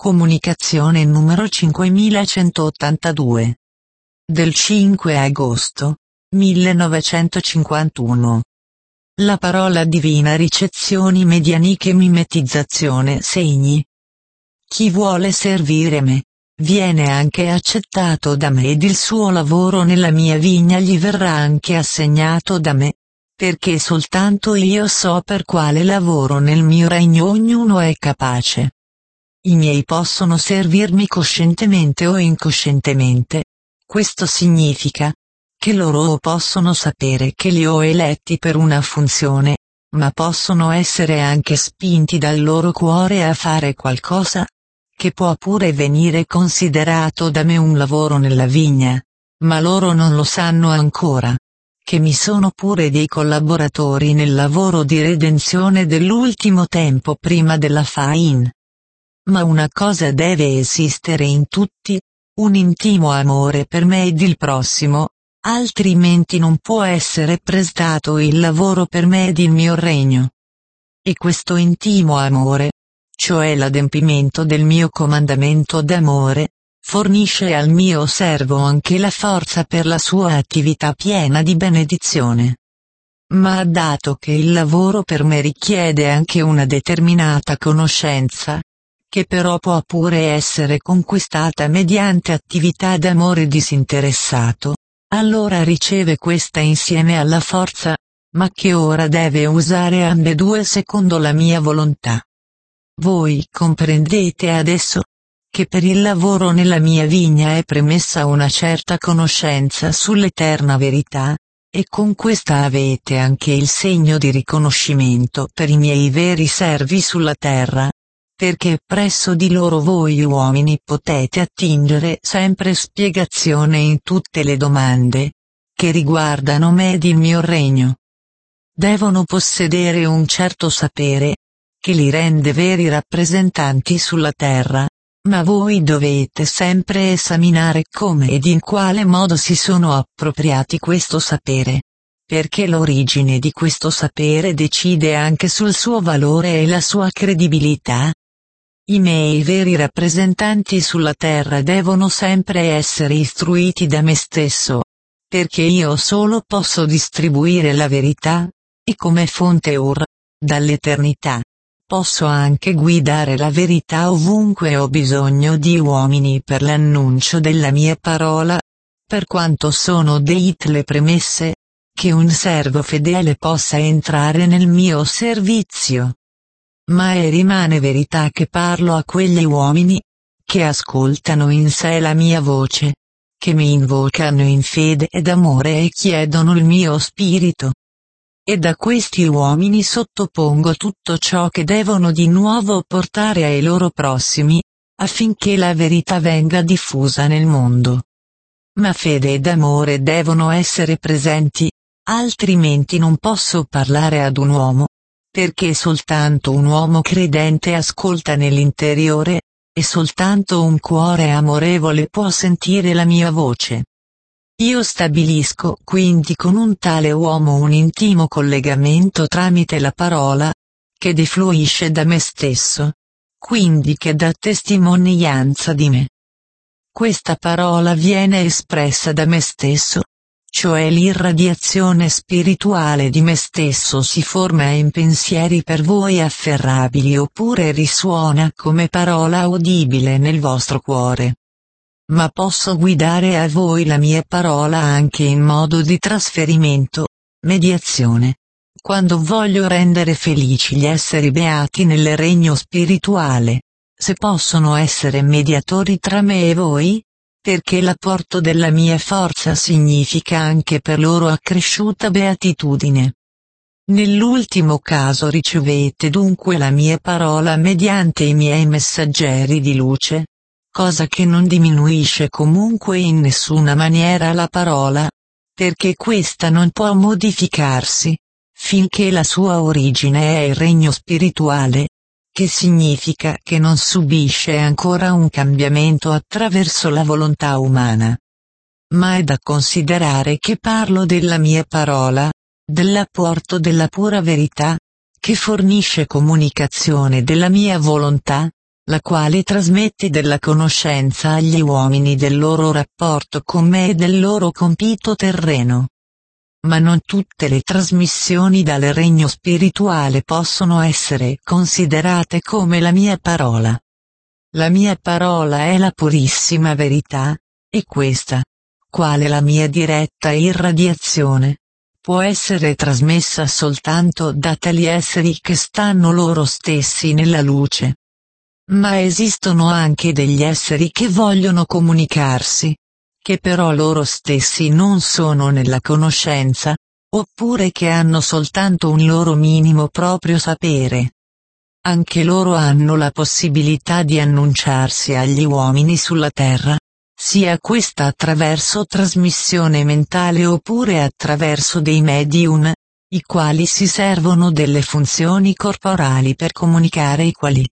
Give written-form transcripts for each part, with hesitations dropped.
Comunicazione numero 5182. Del 5 agosto 1951. La parola divina, ricezioni medianiche, mimetizzazione, segni. Chi vuole servire me, viene anche accettato da me, ed il suo lavoro nella mia vigna gli verrà anche assegnato da me, perché soltanto io so per quale lavoro nel mio regno ognuno è capace. I miei possono servirmi coscientemente o incoscientemente. Questo significa che loro possono sapere che li ho eletti per una funzione, ma possono essere anche spinti dal loro cuore a fare qualcosa, che può pure venire considerato da me un lavoro nella vigna, ma loro non lo sanno ancora, che mi sono pure dei collaboratori nel lavoro di redenzione dell'ultimo tempo prima della faina. Ma una cosa deve esistere in tutti, un intimo amore per me ed il prossimo, altrimenti non può essere prestato il lavoro per me ed il mio regno. E questo intimo amore, cioè l'adempimento del mio comandamento d'amore, fornisce al mio servo anche la forza per la sua attività piena di benedizione. Ma dato che il lavoro per me richiede anche una determinata conoscenza, che però può pure essere conquistata mediante attività d'amore disinteressato, allora riceve questa insieme alla forza, ma che ora deve usare ambedue secondo la mia volontà. Voi comprendete adesso che per il lavoro nella mia vigna è premessa una certa conoscenza sull'eterna verità, e con questa avete anche il segno di riconoscimento per i miei veri servi sulla terra, perché presso di loro voi uomini potete attingere sempre spiegazione in tutte le domande che riguardano me ed il mio regno. Devono possedere un certo sapere, che li rende veri rappresentanti sulla terra, ma voi dovete sempre esaminare come ed in quale modo si sono appropriati questo sapere, perché l'origine di questo sapere decide anche sul suo valore e la sua credibilità. I miei veri rappresentanti sulla terra devono sempre essere istruiti da me stesso, perché io solo posso distribuire la verità, e come fonte dall'eternità, posso anche guidare la verità ovunque ho bisogno di uomini per l'annuncio della mia parola, per quanto sono dette le premesse, che un servo fedele possa entrare nel mio servizio. Ma rimane verità che parlo a quegli uomini, che ascoltano in sé la mia voce, che mi invocano in fede ed amore e chiedono il mio spirito. Ed a questi uomini sottopongo tutto ciò che devono di nuovo portare ai loro prossimi, affinché la verità venga diffusa nel mondo. Ma fede ed amore devono essere presenti, altrimenti non posso parlare ad un uomo, perché soltanto un uomo credente ascolta nell'interiore, e soltanto un cuore amorevole può sentire la mia voce. Io stabilisco quindi con un tale uomo un intimo collegamento tramite la parola, che defluisce da me stesso, quindi che dà testimonianza di me. Questa parola viene espressa da me stesso, cioè l'irradiazione spirituale di me stesso si forma in pensieri per voi afferrabili oppure risuona come parola udibile nel vostro cuore. Ma posso guidare a voi la mia parola anche in modo di trasferimento, mediazione. Quando voglio rendere felici gli esseri beati nel regno spirituale, se possono essere mediatori tra me e voi, perché l'apporto della mia forza significa anche per loro accresciuta beatitudine. Nell'ultimo caso ricevete dunque la mia parola mediante i miei messaggeri di luce, cosa che non diminuisce comunque in nessuna maniera la parola, perché questa non può modificarsi, finché la sua origine è il regno spirituale, che significa che non subisce ancora un cambiamento attraverso la volontà umana. Ma è da considerare che parlo della mia parola, dell'apporto della pura verità, che fornisce comunicazione della mia volontà, la quale trasmette della conoscenza agli uomini del loro rapporto con me e del loro compito terreno. Ma non tutte le trasmissioni dal regno spirituale possono essere considerate come la mia parola. La mia parola è la purissima verità, e questa, quale la mia diretta irradiazione, può essere trasmessa soltanto da tali esseri che stanno loro stessi nella luce. Ma esistono anche degli esseri che vogliono comunicarsi, che però loro stessi non sono nella conoscenza, oppure che hanno soltanto un loro minimo proprio sapere. Anche loro hanno la possibilità di annunciarsi agli uomini sulla terra, sia questa attraverso trasmissione mentale oppure attraverso dei medium, i quali si servono delle funzioni corporali per comunicare i quali.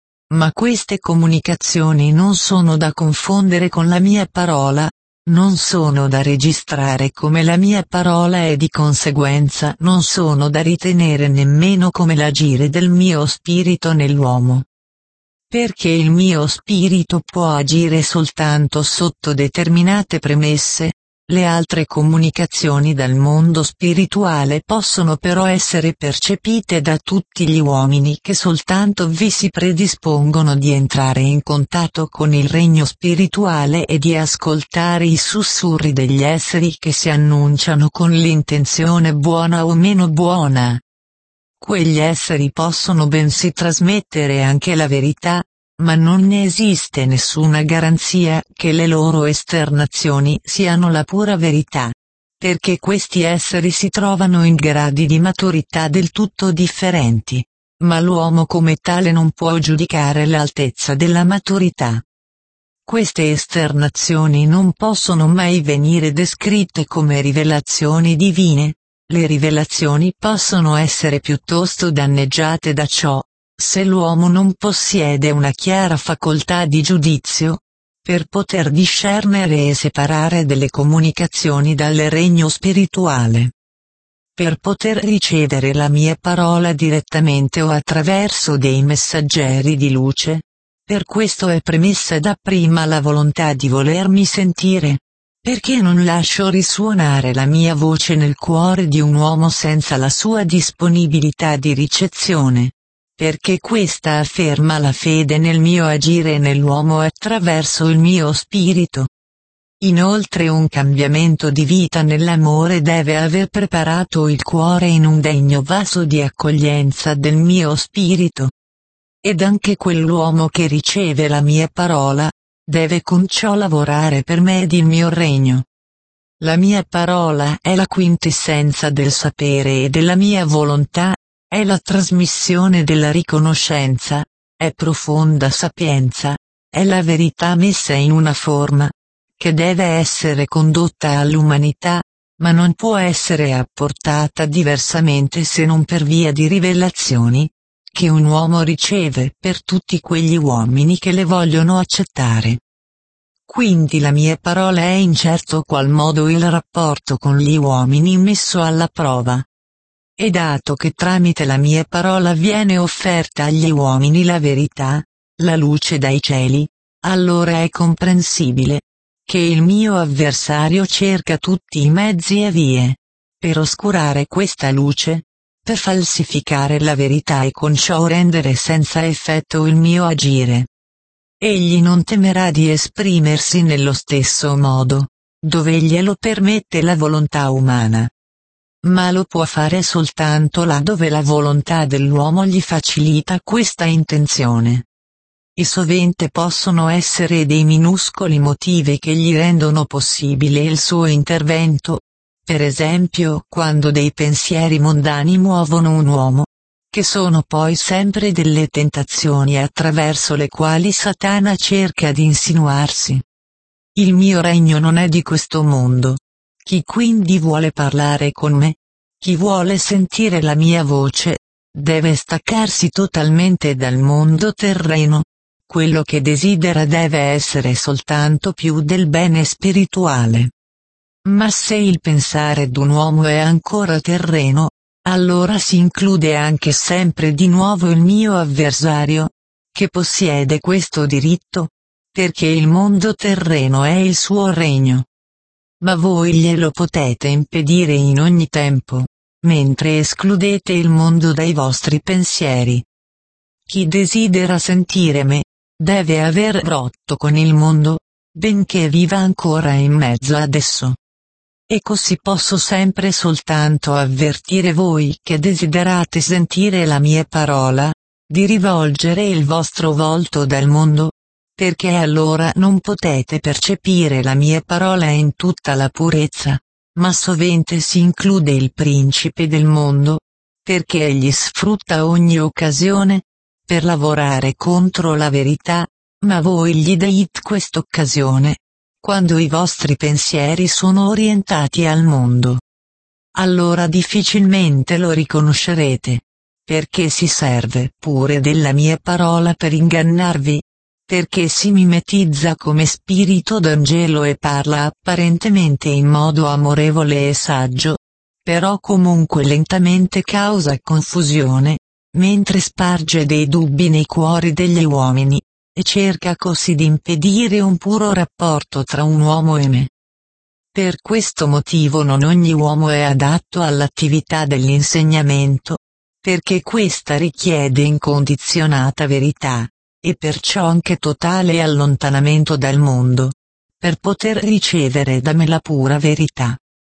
Ma queste comunicazioni non sono da confondere con la mia parola, non sono da registrare come la mia parola e di conseguenza non sono da ritenere nemmeno come l'agire del mio spirito nell'uomo. Perché il mio spirito può agire soltanto sotto determinate premesse, le altre comunicazioni dal mondo spirituale possono però essere percepite da tutti gli uomini che soltanto vi si predispongono di entrare in contatto con il regno spirituale e di ascoltare i sussurri degli esseri che si annunciano con l'intenzione buona o meno buona. Quegli esseri possono bensì trasmettere anche la verità, ma non ne esiste nessuna garanzia che le loro esternazioni siano la pura verità, perché questi esseri si trovano in gradi di maturità del tutto differenti, ma l'uomo come tale non può giudicare l'altezza della maturità. Queste esternazioni non possono mai venire descritte come rivelazioni divine. Le rivelazioni possono essere piuttosto danneggiate da ciò, se l'uomo non possiede una chiara facoltà di giudizio, per poter discernere e separare delle comunicazioni dal regno spirituale. Per poter ricevere la mia parola direttamente o attraverso dei messaggeri di luce, per questo è premessa dapprima la volontà di volermi sentire. Perché non lascio risuonare la mia voce nel cuore di un uomo senza la sua disponibilità di ricezione? Perché questa afferma la fede nel mio agire nell'uomo attraverso il mio spirito. Inoltre un cambiamento di vita nell'amore deve aver preparato il cuore in un degno vaso di accoglienza del mio spirito. Ed anche quell'uomo che riceve la mia parola, deve con ciò lavorare per me ed il mio regno. La mia parola è la quintessenza del sapere e della mia volontà, è la trasmissione della riconoscenza, è profonda sapienza, è la verità messa in una forma, che deve essere condotta all'umanità, ma non può essere apportata diversamente se non per via di rivelazioni, che un uomo riceve per tutti quegli uomini che le vogliono accettare. Quindi la mia parola è in certo qual modo il rapporto con gli uomini messo alla prova. E dato che tramite la mia parola viene offerta agli uomini la verità, la luce dai cieli, allora è comprensibile che il mio avversario cerca tutti i mezzi e vie per oscurare questa luce, per falsificare la verità e con ciò rendere senza effetto il mio agire. Egli non temerà di esprimersi nello stesso modo, dove glielo permette la volontà umana. Ma lo può fare soltanto là dove la volontà dell'uomo gli facilita questa intenzione. E sovente possono essere dei minuscoli motivi che gli rendono possibile il suo intervento. Per esempio quando dei pensieri mondani muovono un uomo, che sono poi sempre delle tentazioni attraverso le quali Satana cerca di insinuarsi. Il mio regno non è di questo mondo. Chi quindi vuole parlare con me, chi vuole sentire la mia voce, deve staccarsi totalmente dal mondo terreno. Quello che desidera deve essere soltanto più del bene spirituale. Ma se il pensare d'un uomo è ancora terreno, allora si include anche sempre di nuovo il mio avversario, che possiede questo diritto, perché il mondo terreno è il suo regno. Ma voi glielo potete impedire in ogni tempo, mentre escludete il mondo dai vostri pensieri. Chi desidera sentire me, deve aver rotto con il mondo, benché viva ancora in mezzo ad esso. E così posso sempre soltanto avvertire voi che desiderate sentire la mia parola, di rivolgere il vostro volto dal mondo, perché allora non potete percepire la mia parola in tutta la purezza, ma sovente si include il principe del mondo, perché egli sfrutta ogni occasione, per lavorare contro la verità, ma voi gli date quest'occasione, quando i vostri pensieri sono orientati al mondo. Allora difficilmente lo riconoscerete, perché si serve pure della mia parola per ingannarvi, perché si mimetizza come spirito d'angelo e parla apparentemente in modo amorevole e saggio, però comunque lentamente causa confusione, mentre sparge dei dubbi nei cuori degli uomini, e cerca così di impedire un puro rapporto tra un uomo e me. Per questo motivo non ogni uomo è adatto all'attività dell'insegnamento, perché questa richiede incondizionata verità, e perciò anche totale allontanamento dal mondo, per poter ricevere da me la pura verità.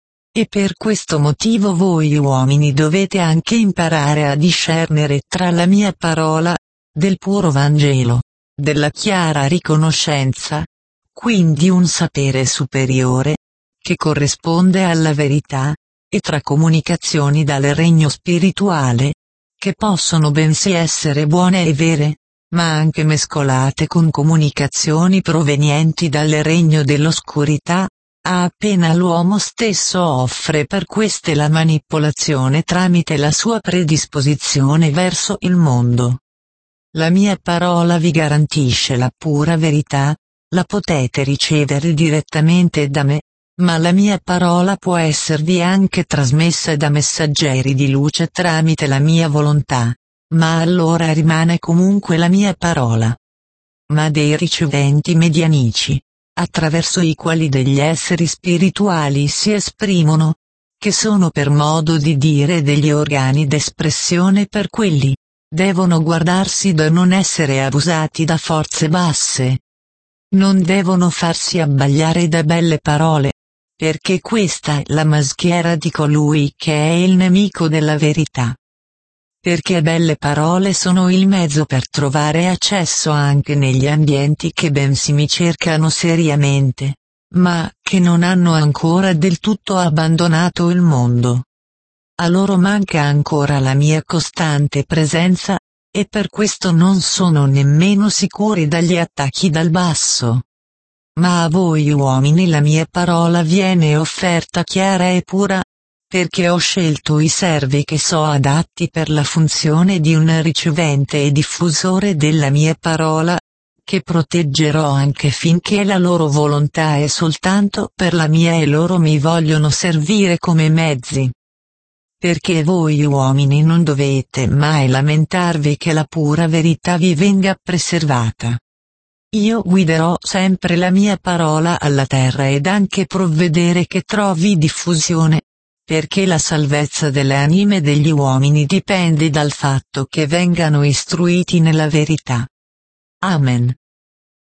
E per questo motivo voi uomini dovete anche imparare a discernere tra la mia parola, del puro Vangelo, della chiara riconoscenza, quindi un sapere superiore, che corrisponde alla verità, e tra comunicazioni dal regno spirituale, che possono bensì essere buone e vere, ma anche mescolate con comunicazioni provenienti dal regno dell'oscurità, appena l'uomo stesso offre per queste la manipolazione tramite la sua predisposizione verso il mondo. La mia parola vi garantisce la pura verità, la potete ricevere direttamente da me, ma la mia parola può esservi anche trasmessa da messaggeri di luce tramite la mia volontà, ma allora rimane comunque la mia parola. Ma dei riceventi medianici, attraverso i quali degli esseri spirituali si esprimono, che sono per modo di dire degli organi d'espressione per quelli, devono guardarsi da non essere abusati da forze basse. Non devono farsi abbagliare da belle parole, perché questa è la maschera di colui che è il nemico della verità. Perché belle parole sono il mezzo per trovare accesso anche negli ambienti che bensì mi cercano seriamente, ma che non hanno ancora del tutto abbandonato il mondo. A loro manca ancora la mia costante presenza, e per questo non sono nemmeno sicuri dagli attacchi dal basso. Ma a voi uomini la mia parola viene offerta chiara e pura, perché ho scelto i servi che so adatti per la funzione di un ricevente e diffusore della mia parola, che proteggerò anche finché la loro volontà è soltanto per la mia e loro mi vogliono servire come mezzi. Perché voi uomini non dovete mai lamentarvi che la pura verità vi venga preservata. Io guiderò sempre la mia parola alla terra ed anche provvedere che trovi diffusione, perché la salvezza delle anime degli uomini dipende dal fatto che vengano istruiti nella verità. Amen.